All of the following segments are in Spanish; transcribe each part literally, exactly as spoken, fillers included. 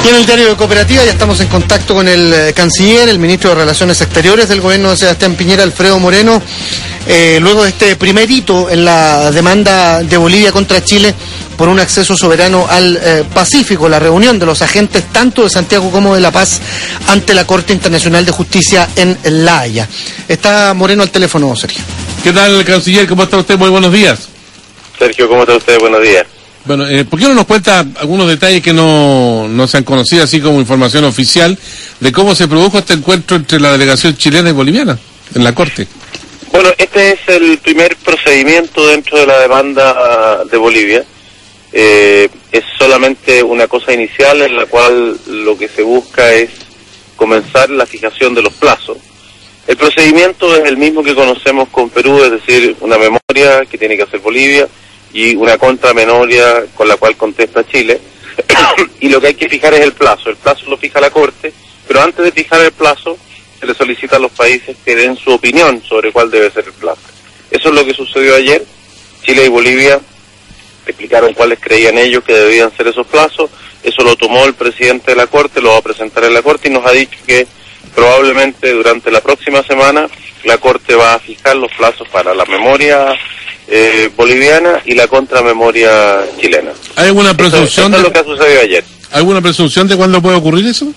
Y en el diario de Cooperativa ya estamos en contacto con el eh, canciller, el ministro de Relaciones Exteriores del gobierno de Sebastián Piñera, Alfredo Moreno, eh, luego de este primer hito en la demanda de Bolivia contra Chile por un acceso soberano al eh, Pacífico, la reunión de los agentes tanto de Santiago como de La Paz ante la Corte Internacional de Justicia en La Haya. Está Moreno al teléfono, Sergio. ¿Qué tal, canciller? ¿Cómo está usted? Muy buenos días. Sergio, ¿cómo está usted? Buenos días. Bueno, eh, ¿por qué no nos cuenta algunos detalles que no, no se han conocido, así como información oficial, de cómo se produjo este encuentro entre la delegación chilena y boliviana en la Corte? Bueno, este es el primer procedimiento dentro de la demanda de Bolivia. Eh, es solamente una cosa inicial en la cual lo que se busca es comenzar la fijación de los plazos. El procedimiento es el mismo que conocemos con Perú, es decir, una memoria que tiene que hacer Bolivia y una contramemoria con la cual contesta Chile, y lo que hay que fijar es el plazo. El plazo lo fija la Corte, pero antes de fijar el plazo se le solicita a los países que den su opinión sobre cuál debe ser el plazo. Eso es lo que sucedió ayer. Chile y Bolivia explicaron cuáles creían ellos que debían ser esos plazos. Eso lo tomó el presidente de la Corte, lo va a presentar en la Corte y nos ha dicho que probablemente durante la próxima semana la Corte va a fijar los plazos para la memoria eh, boliviana y la contramemoria chilena. ¿Hay alguna presunción eso, eso de es lo que ha sucedido ayer? ¿Alguna presunción de cuándo puede ocurrir eso?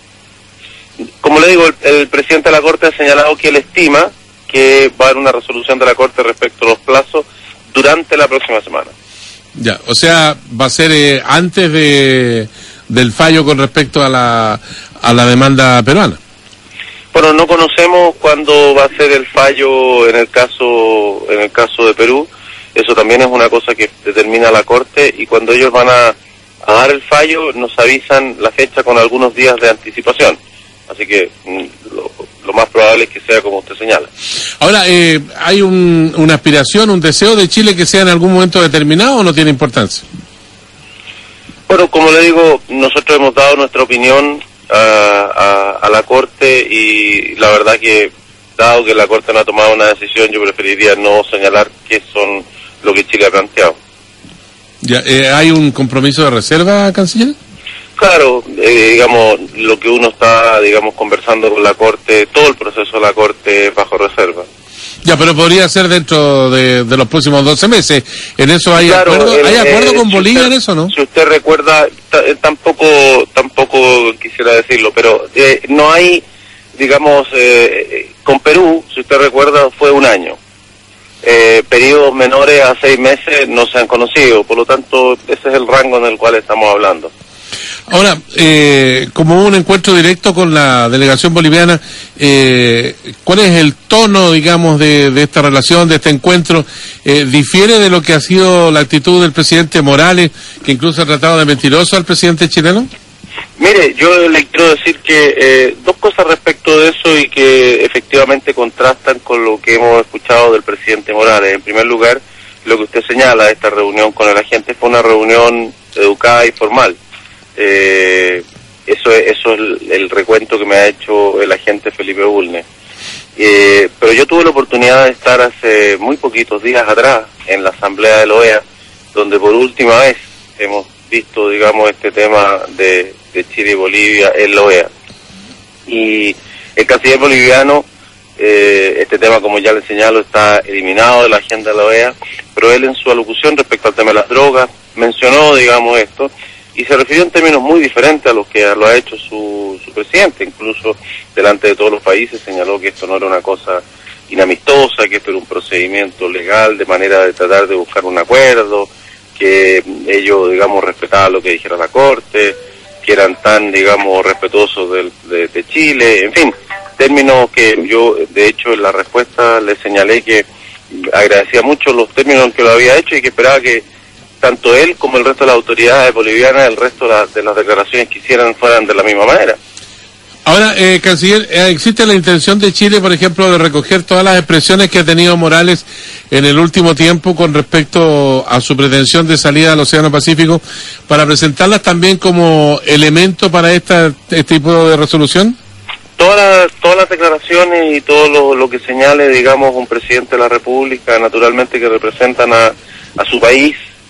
Como le digo, el, el presidente de la Corte ha señalado que él estima que va a haber una resolución de la Corte respecto a los plazos durante la próxima semana. Ya, o sea, va a ser eh, antes de del fallo con respecto a la a la demanda peruana. Bueno, no conocemos cuándo va a ser el fallo en el caso en el caso de Perú. Eso también es una cosa que determina la Corte, y cuando ellos van a, a dar el fallo nos avisan la fecha con algunos días de anticipación. Así que lo, lo más probable es que sea como usted señala. Ahora, eh, ¿hay un, una aspiración, un deseo de Chile que sea en algún momento determinado o no tiene importancia? Bueno, como le digo, nosotros hemos dado nuestra opinión a, a, a la Corte, y la verdad que, dado que la Corte no ha tomado una decisión, yo preferiría no señalar qué son lo que Chile ha planteado. Ya, eh, ¿hay un compromiso de reserva, canciller? Claro, eh, digamos, lo que uno está, digamos, conversando con la Corte, todo el proceso de la Corte es bajo reserva. Ya, pero podría ser dentro de, de los próximos doce meses. ¿En eso hay claro, acuerdo? el, ¿Hay acuerdo eh, con si Bolivia usted, en eso, no? Si usted recuerda, tampoco tampoco quisiera decirlo, pero eh, no hay, digamos, eh, con Perú, si usted recuerda, fue un año. Eh, periodos menores a seis meses no se han conocido, por lo tanto, ese es el rango en el cual estamos hablando. Ahora, eh, como un encuentro directo con la delegación boliviana, eh, ¿cuál es el tono, digamos, de, de esta relación, de este encuentro? Eh, ¿Difiere de lo que ha sido la actitud del presidente Morales, que incluso ha tratado de mentiroso al presidente chileno? Mire, yo le quiero decir que eh, dos cosas respecto de eso y que efectivamente contrastan con lo que hemos escuchado del presidente Morales. En primer lugar, lo que usted señala, esta reunión con el agente fue una reunión educada y formal. Eh, eso es, eso es el, el recuento que me ha hecho el agente Felipe Bulnes. Eh, pero yo tuve la oportunidad de estar hace muy poquitos días atrás en la asamblea de la O E A, donde por última vez hemos visto, digamos, este tema de, de Chile y Bolivia en la O E A. Y el canciller boliviano, eh, este tema, como ya le señalo, está eliminado de la agenda de la O E A, pero él en su alocución respecto al tema de las drogas mencionó, digamos, esto, y se refirió en términos muy diferentes a los que lo ha hecho su, su presidente. Incluso delante de todos los países señaló que esto no era una cosa inamistosa, que esto era un procedimiento legal de manera de tratar de buscar un acuerdo, que ellos, digamos, respetaban lo que dijera la Corte, que eran tan, digamos, respetuosos de, de, de Chile, en fin, términos que yo, de hecho, en la respuesta le señalé que agradecía mucho los términos en que lo había hecho y que esperaba que tanto él como el resto de las autoridades bolivianas, el resto de, la, de las declaraciones que hicieran fueran de la misma manera. Ahora, eh, canciller, ¿existe la intención de Chile, por ejemplo, de recoger todas las expresiones que ha tenido Morales en el último tiempo con respecto a su pretensión de salida al Océano Pacífico para presentarlas también como elemento para esta, este tipo de resolución? Todas, todas las declaraciones y todo lo, lo que señale, digamos, un presidente de la República, naturalmente que representan a, a su país,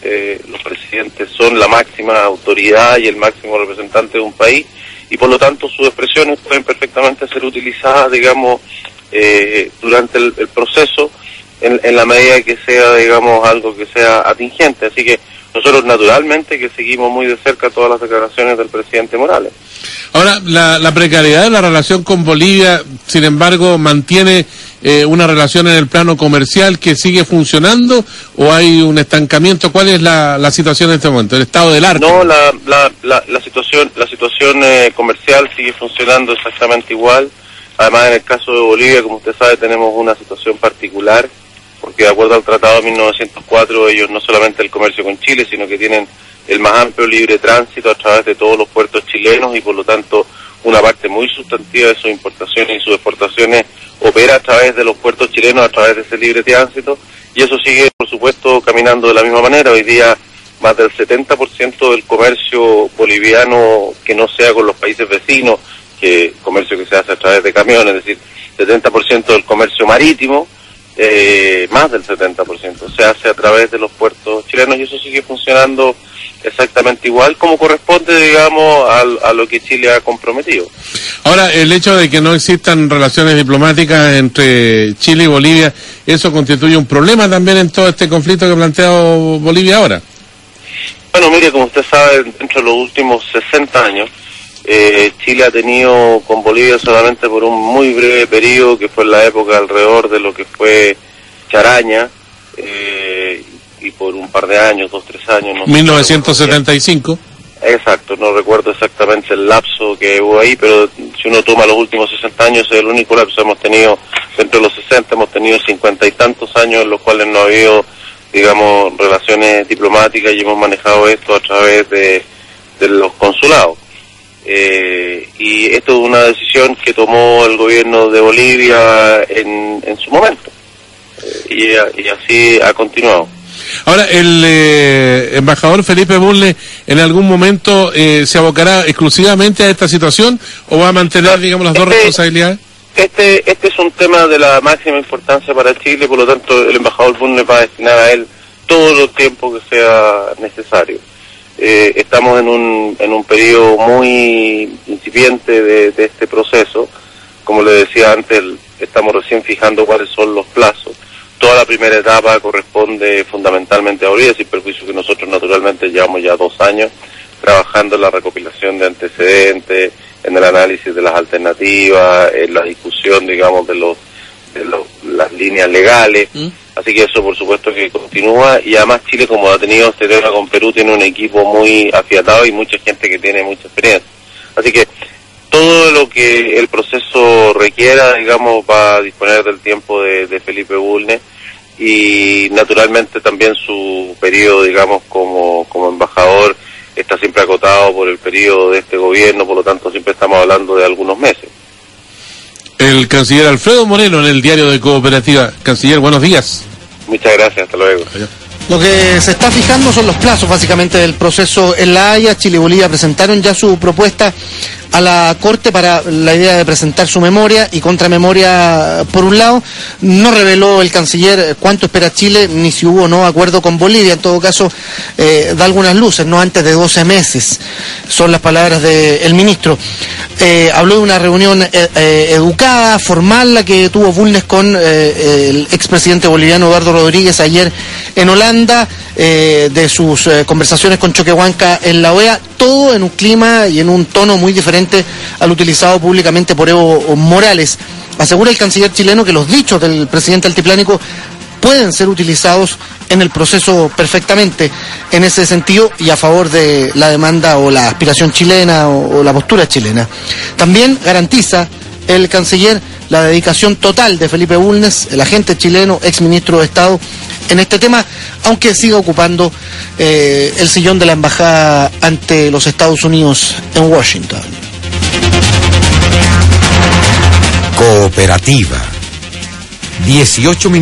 eh, los presidentes son la máxima autoridad y el máximo representante de un país, y por lo tanto sus expresiones pueden perfectamente ser utilizadas, digamos, eh, durante el, el proceso, en, en la medida que sea, digamos, algo que sea atingente. Así que nosotros naturalmente que seguimos muy de cerca todas las declaraciones del presidente Morales. Ahora, la, la precariedad de la relación con Bolivia, sin embargo, mantiene eh, una relación en el plano comercial que sigue funcionando, o hay un estancamiento. ¿Cuál es la, la situación en este momento, el estado del arte? No, la, la, la, la situación, la situación eh, comercial sigue funcionando exactamente igual. Además, en el caso de Bolivia, como usted sabe, tenemos una situación particular, porque de acuerdo al Tratado de mil novecientos cuatro, ellos no solamente el comercio con Chile, sino que tienen el más amplio libre tránsito a través de todos los puertos chilenos, y por lo tanto una parte muy sustantiva de sus importaciones y sus exportaciones opera a través de los puertos chilenos, a través de ese libre tránsito, y eso sigue, por supuesto, caminando de la misma manera. Hoy día más del setenta por ciento del comercio boliviano que no sea con los países vecinos, que comercio que se hace a través de camiones, es decir, setenta por ciento del comercio marítimo, eh, más del setenta por ciento se hace a través de los puertos chilenos, y eso sigue funcionando exactamente igual como corresponde, digamos, a, a lo que Chile ha comprometido. Ahora, el hecho de que no existan relaciones diplomáticas entre Chile y Bolivia, ¿eso constituye un problema también en todo este conflicto que ha planteado Bolivia ahora? Bueno, mire, como usted sabe, dentro de los últimos sesenta años, eh, Chile ha tenido con Bolivia solamente por un muy breve periodo, que fue en la época alrededor de lo que fue Charaña, eh, y por un par de años, dos, tres años. No mil novecientos setenta y cinco. Exacto, no recuerdo exactamente el lapso que hubo ahí, pero si uno toma los últimos sesenta años, es el único lapso. Hemos tenido, dentro de los sesenta, hemos tenido cincuenta y tantos años en los cuales no ha habido, digamos, relaciones diplomáticas, y hemos manejado esto a través de, de los consulados. Eh, y esto es una decisión que tomó el gobierno de Bolivia en, en su momento, eh, y, y así ha continuado. Ahora, ¿el eh, embajador Felipe Bulnes en algún momento eh, se abocará exclusivamente a esta situación, o va a mantener, digamos, las dos este, responsabilidades? Este este es un tema de la máxima importancia para Chile, por lo tanto el embajador Bulnes va a destinar a él todo el tiempo que sea necesario. Eh, estamos en un en un periodo muy incipiente de, de este proceso. Como le decía antes, estamos recién fijando cuáles son los plazos. Toda la primera etapa corresponde fundamentalmente a Bolivia, sin perjuicio que nosotros naturalmente llevamos ya dos años trabajando en la recopilación de antecedentes, en el análisis de las alternativas, en la discusión, digamos, de los de los, las líneas legales. ¿Mm? Así que eso por supuesto que continúa, y además Chile, como ha tenido este tema con Perú, tiene un equipo muy afiatado y mucha gente que tiene mucha experiencia. Así que todo lo que el proceso requiera, digamos, va a disponer del tiempo de, de Felipe Bulnes, y naturalmente también su periodo, digamos, como, como embajador está siempre acotado por el periodo de este gobierno, por lo tanto siempre estamos hablando de algunos meses. El canciller Alfredo Moreno en el Diario de Cooperativa. Canciller, buenos días. Muchas gracias, hasta luego. Adiós. Lo que se está fijando son los plazos básicamente del proceso en La Haya. Chile y Bolivia presentaron ya su propuesta a la Corte para la idea de presentar su memoria y contramemoria por un lado. No reveló el canciller cuánto espera Chile, ni si hubo o no acuerdo con Bolivia. En todo caso, eh, da algunas luces, no antes de doce meses, son las palabras del ministro. Eh, habló de una reunión eh, eh, educada, formal, la que tuvo Bulnes con eh, el expresidente boliviano Eduardo Rodríguez ayer en Holanda, eh, de sus eh, conversaciones con Choquehuanca en la O E A, todo en un clima y en un tono muy diferente al utilizado públicamente por Evo Morales. Asegura el canciller chileno que los dichos del presidente altiplánico pueden ser utilizados en el proceso perfectamente en ese sentido y a favor de la demanda o la aspiración chilena o, o la postura chilena. También garantiza el canciller la dedicación total de Felipe Bulnes, el agente chileno, exministro de Estado, en este tema, aunque siga ocupando eh, el sillón de la embajada ante los Estados Unidos en Washington. Cooperativa. dieciocho minutos.